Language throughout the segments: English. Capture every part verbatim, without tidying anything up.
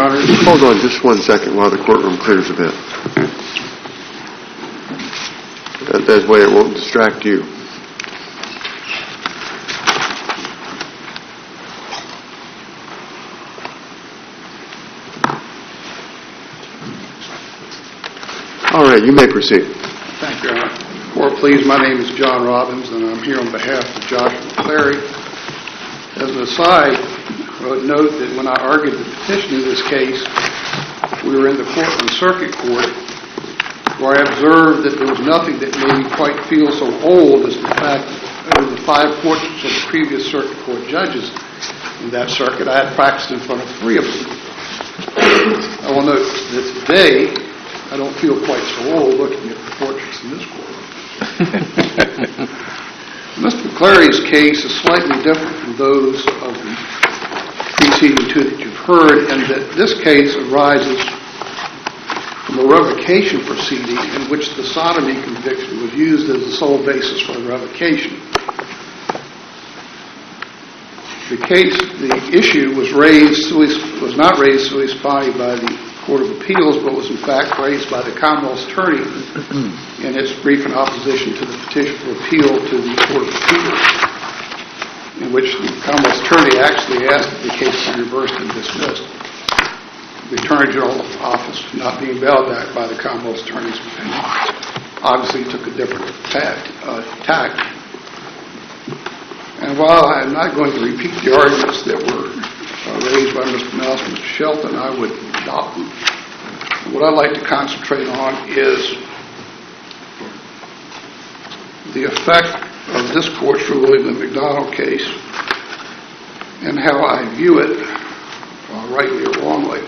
Honor. Hold on just one second while the courtroom clears a bit. That, that way it won't distract you. All right, you may proceed. Thank you, Your Honor. Court, please, my name is John Robbins, and I'm here on behalf of Joshua McClary. As an aside, I would note that when I argued the petition in this case, we were in the Portland Circuit Court, where I observed that there was nothing that made me quite feel so old as the fact that over the five portraits of the previous circuit court judges in that circuit, I had practiced in front of three of them. I will note that today, I don't feel quite so old looking at the portraits in this court. Mister McClary's case is slightly different from those of the preceding two that you've heard, and that this case arises from a revocation proceeding in which the sodomy conviction was used as the sole basis for the revocation. The case, the issue was raised, was not raised sui sponte by the Court of Appeals, but was in fact raised by the Commonwealth's attorney in its brief in opposition to the petition for appeal to the Court of Appeals, in which the Commonwealth's attorney actually asked that the case be reversed and dismissed. The Attorney General's office, not being bailed back by the Commonwealth's attorney's opinion, obviously took a different tact. Uh, tact. And while I am not going to repeat the arguments that were uh, raised by Mister Nelson and Mister Shelton, I would adopt them. What I'd like to concentrate on is the effect of this court's ruling in the McDonald case and how I view it, uh, rightly or wrongly.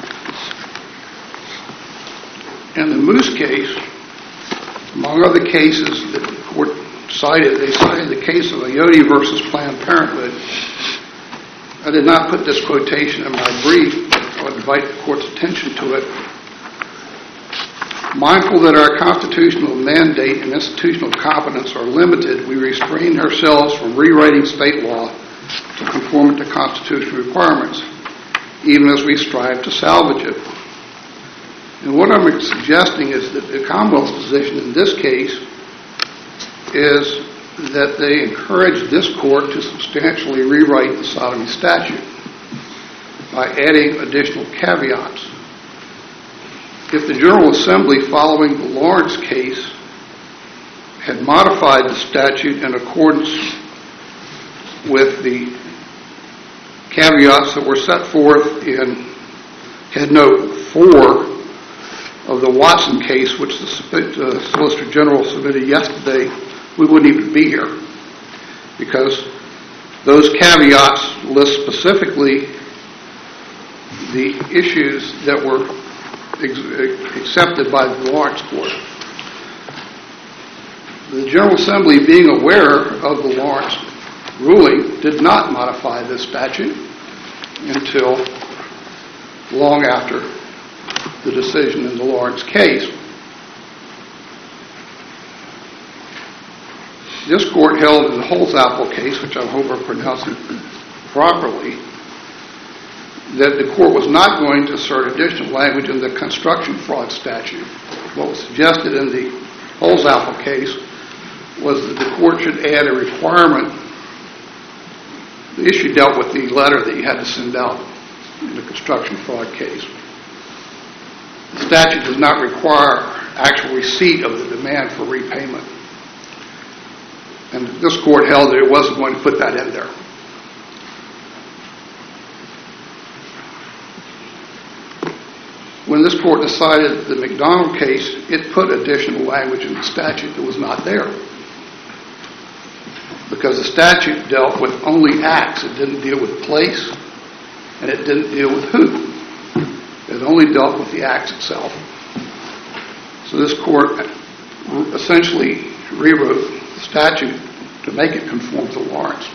In the Moose case, among other cases that the court cited, they cited the case of Ayoade versus Planned Parenthood. I did not put this quotation in my brief, but I would invite the court's attention to it. Mindful that our constitutional mandate and institutional competence are limited, we restrain ourselves from rewriting state law to conform it to constitutional requirements, even as we strive to salvage it. And what I'm suggesting is that the Commonwealth's position in this case is that they encourage this court to substantially rewrite the sodomy statute by adding additional caveats. If the General Assembly, following the Lawrence case, had modified the statute in accordance with the caveats that were set forth in Head Note four of the Watson case, which the uh, Solicitor General submitted yesterday, we wouldn't even be here, because those caveats list specifically the issues that were ex- accepted by the Lawrence Court. The General Assembly, being aware of the Lawrence ruling, did not modify this statute until long after the decision in the Lawrence case. This court held in the Holzapfel case, which I hope I'm pronouncing properly, that the court was not going to assert additional language in the construction fraud statute. What was suggested in the Holzapfel case was that the court should add a requirement. The issue dealt with the letter that you had to send out in the construction fraud case. The statute does not require actual receipt of the demand for repayment. And this court held that it wasn't going to put that in there. When this court decided the McDonald case, it put additional language in the statute that was not there. Because the statute dealt with only acts. It didn't deal with place, and it didn't deal with who. It only dealt with the acts itself. So this court essentially rewrote the statute to make it conform to Lawrence.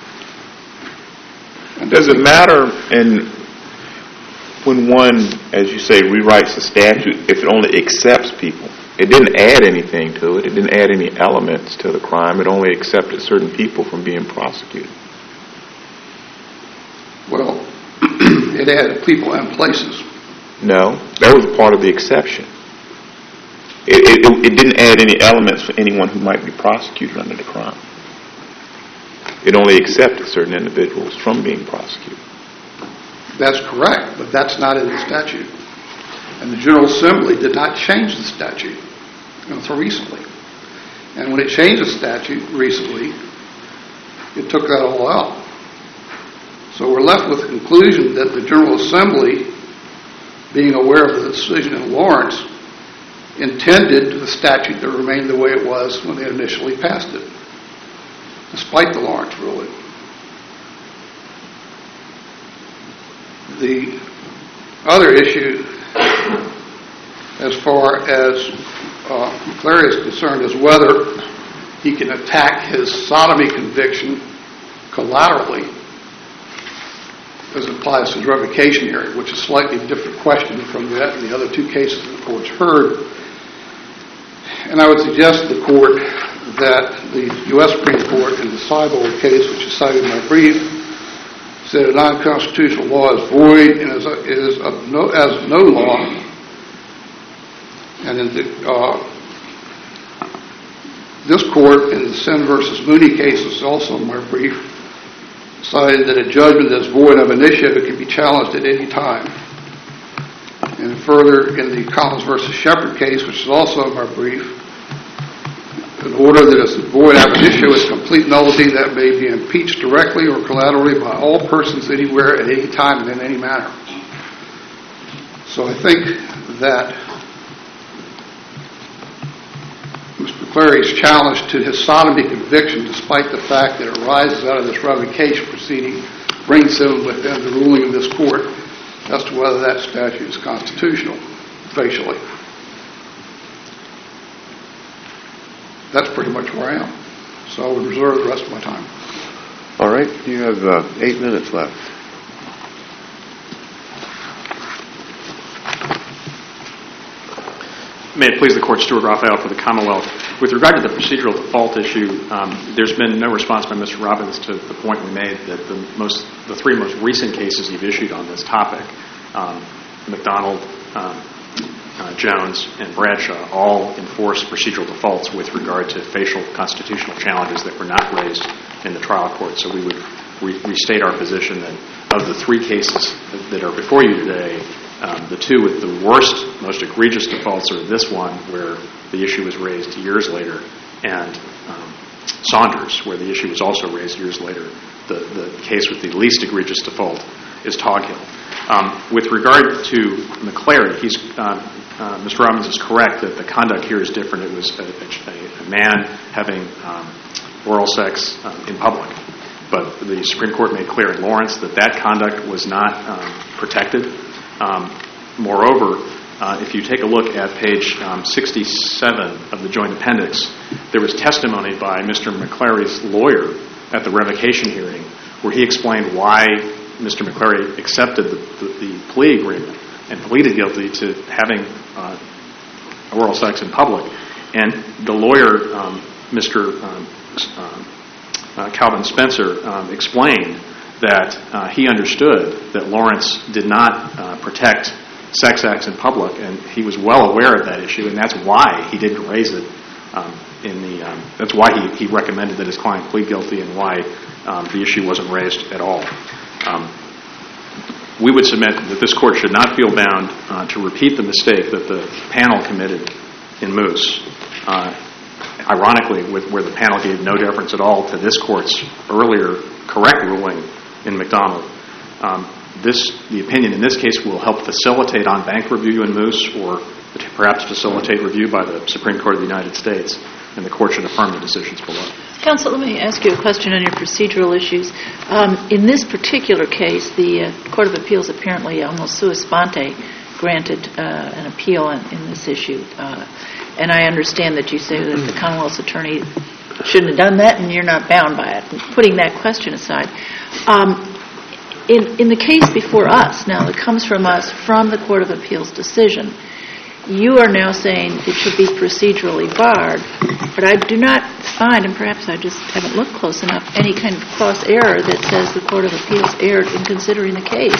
And does it matter in when one, as you say, rewrites the statute if it only accepts people? It didn't add anything to it. It didn't add any elements to the crime. It only accepted certain people from being prosecuted. Well, it they had people and places. No, that was part of the exception. It, it, it didn't add any elements for anyone who might be prosecuted under the crime. It only accepted certain individuals from being prosecuted. That's correct, but that's not in the statute. And the General Assembly did not change the statute until recently. And when it changed the statute recently, it took that all out. So we're left with the conclusion that the General Assembly, being aware of the decision in Lawrence, intended the statute to remain the way it was when they initially passed it, despite the Lawrence ruling. The other issue, as far as uh, McClary is concerned, is whether he can attack his sodomy conviction collaterally as it applies to the revocation hearing, which is a slightly different question from that and the other two cases the court's heard. And I would suggest to the court that the U S Supreme Court in the Cyborg case, which is cited in my brief, said a non-constitutional law is void and is, a, is of no, as no law. And in the, uh, this court in the Sin versus Mooney case, is also in my brief, cited that a judgment that's void of initiative can be challenged at any time. And further, in the Collins versus Shepard case, which is also in my brief, an order that is void ab initio is complete nullity that may be impeached directly or collaterally by all persons anywhere at any time and in any manner. So I think that Mister McClary's challenge to his sodomy conviction, despite the fact that it arises out of this revocation proceeding, brings him within the ruling of this court as to whether that statute is constitutional, facially. That's pretty much where I am. So I would reserve the rest of my time. All right. You have uh, eight minutes left. May it please the Court, Stuart Raphael for the Commonwealth. With regard to the procedural default issue, um, there's been no response by Mister Robbins to the point we made that the most, the three most recent cases you've issued on this topic, um, McDonald, um, uh, Jones, and Bradshaw, all enforce procedural defaults with regard to facial constitutional challenges that were not raised in the trial court. So we would re- restate our position that of the three cases that are before you today, Um, the two with the worst, most egregious defaults are this one, where the issue was raised years later, and um, Saunders, where the issue was also raised years later. The, the case with the least egregious default is Toghill. Um, with regard to McClary, he's, uh, uh, Mister Robbins is correct that the conduct here is different. It was a, a, a man having um, oral sex um, in public. But the Supreme Court made clear in Lawrence that that conduct was not um, protected. Um, moreover, uh, if you take a look at page um, sixty-seven of the Joint Appendix, there was testimony by Mister McClary's lawyer at the revocation hearing where he explained why Mister McClary accepted the, the, the plea agreement and pleaded guilty to having uh, oral sex in public. And the lawyer, um, Mister Um, uh, Calvin Spencer, um, explained that uh, he understood that Lawrence did not uh, protect sex acts in public, and he was well aware of that issue, and that's why he didn't raise it um, in the, um, that's why he, he recommended that his client plead guilty and why um, the issue wasn't raised at all. Um, we would submit that this court should not feel bound uh, to repeat the mistake that the panel committed in Moose. Uh, ironically, with, where the panel gave no deference at all to this court's earlier correct ruling in McDonald. Um, this, the opinion in this case will help facilitate on-bank review in Moose, or perhaps facilitate review by the Supreme Court of the United States, and the court should affirm the decisions below. Counsel, let me ask you a question on your procedural issues. Um, in this particular case, the uh, Court of Appeals apparently almost sua sponte granted uh, an appeal in, in this issue. Uh, and I understand that you say that the Commonwealth's attorney shouldn't have done that, and you're not bound by it. Putting that question aside, um, in, in the case before us now that comes from us from the Court of Appeals decision, you are now saying it should be procedurally barred, but I do not find, and perhaps I just haven't looked close enough, any kind of cross error that says the Court of Appeals erred in considering the case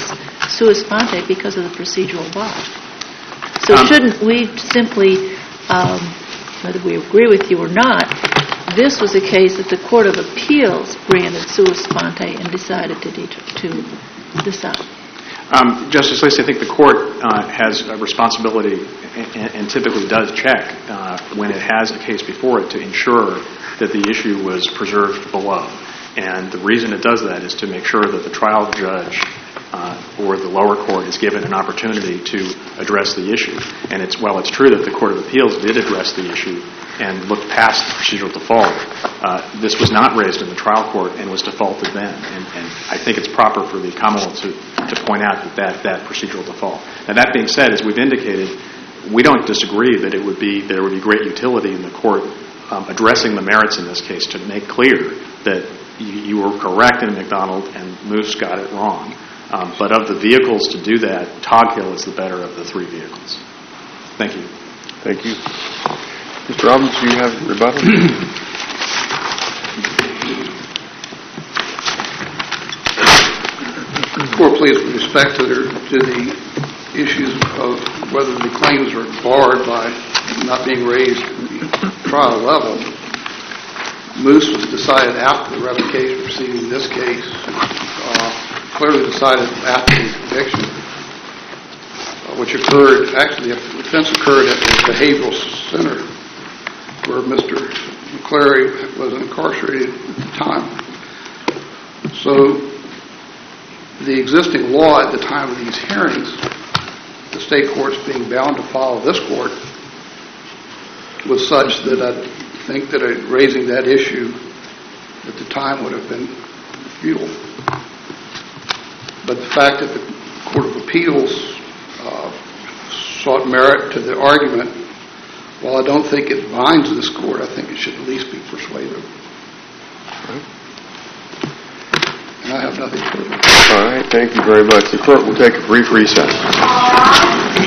sua sponte because of the procedural bar. So Um, shouldn't we simply, um, whether we agree with you or not, this was a case that the Court of Appeals granted sua sponte and decided to, det- to decide? Um, Justice Lacey, I think the court uh, has a responsibility and, and typically does check uh, when it has a case before it to ensure that the issue was preserved below. And the reason it does that is to make sure that the trial judge uh, or the lower court is given an opportunity to address the issue. And it's while it's true that the Court of Appeals did address the issue and looked past the procedural default, uh, this was not raised in the trial court and was defaulted then. And, and I think it's proper for the Commonwealth to, to point out that, that that procedural default. Now, that being said, as we've indicated, we don't disagree that it would be there would be great utility in the court um, addressing the merits in this case to make clear that you, you were correct in McDonald and Moose got it wrong. Um, but of the vehicles to do that, Toghill is the better of the three vehicles. Thank you. Thank you. Mister Robbins, do you have a rebuttal? Court, please, with respect to, their, to the issues of whether the claims are barred by not being raised at the trial level, Moose was decided after the revocation proceeding in this case, uh, clearly decided after the conviction, uh, which occurred, actually, the offense occurred at the Behavioral Center, where Mister McCleary was incarcerated at the time. So the existing law at the time of these hearings, the state courts being bound to follow this court, was such that I think that raising that issue at the time would have been futile. But the fact that the Court of Appeals uh, sought merit to the argument, while I don't think it binds this court, I think it should at least be persuasive. And I have nothing further. All right, thank you very much. The court will take a brief recess.